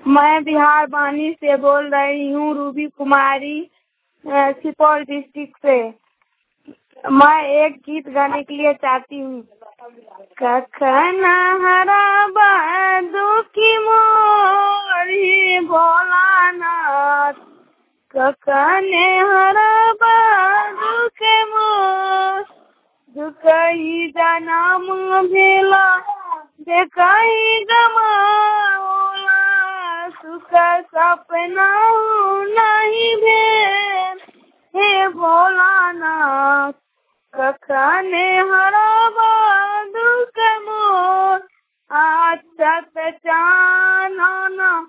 मैं बिहार बानी से बोल रही हूँ, रूबी कुमारी, सुपौल डिस्ट्रिक्ट से। मैं एक गीत गाने के लिए चाहती हूँ। कखन हरबा दुखी मोरी भोलानाथ, कखन हरबा दुखी मोर, दुखई जनम भेला देखई गमाओला, सुख सपना नहीं भेल हे भोलानाथ, कखन हरबा दुख मोर, आछत चानन